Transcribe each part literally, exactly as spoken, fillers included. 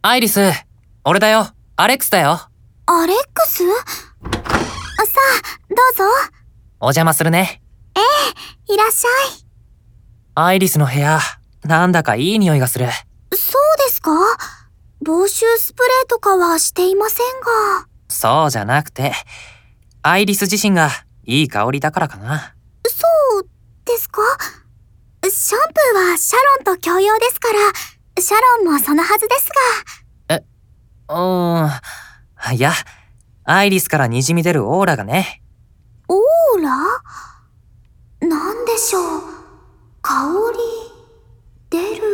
アイリス、俺だよ。アレックスだよ。 アレックス？さあ、どうぞ。 お邪魔するね。 ええ、いらっしゃい。 アイリスの部屋、なんだかいい匂いがする。 そうですか？防臭スプレーとかはしていませんが。 そうじゃなくて、アイリス自身がいい香りだからかな。 そうですか？シャンプーはシャロンと共用ですから、シャロンもそのはずですが。え、うーん。いや、アイリスから滲み出るオーラがね。 オーラ？なんでしょう。香り出る。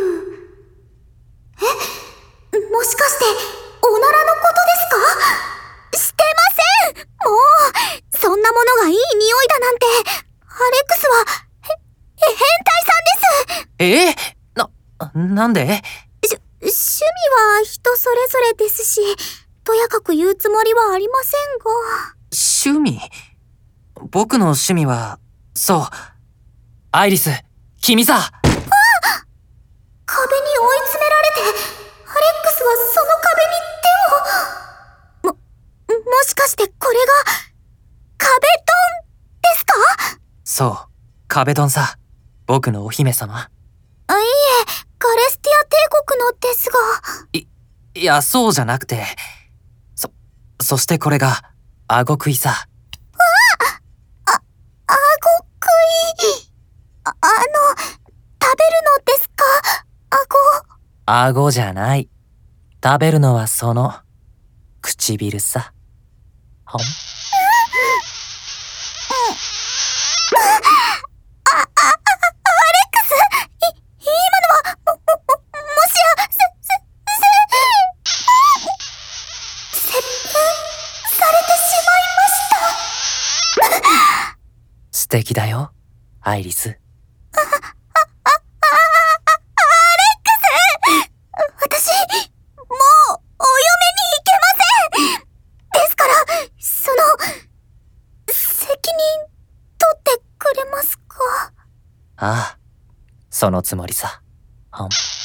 え、もしかしておならのことですか？してません。もうそんなものがいい匂いだなんて。アレックスはへ変態さんです。 えー、な、なんで？ し趣味は人それぞれですし、とやかく言うつもりはありませんが。 趣味？僕の趣味は、そう。アイリス、君さ。あ！ 壁に追い詰められて、アレックスはその壁に手を。も、もしかしてこれが、壁ドンですか？ そう、壁ドンさ。僕のお姫様。 あ、いいえ、ガレスティア帝国のですが。 い、いや、そうじゃなくて。そ、そしてこれが、顎食いさ。 わあ！あ、顎食い。あ、あの、食べるのですか？顎。 顎じゃない。食べるのはその、唇さ。ほん。素敵だよ、アイリス。 あ、あ、あ、あ、あ、アレックス！私、もう、お嫁に行けません！ですから、その、責任、取ってくれますか？ ああ、そのつもりさ。ほん。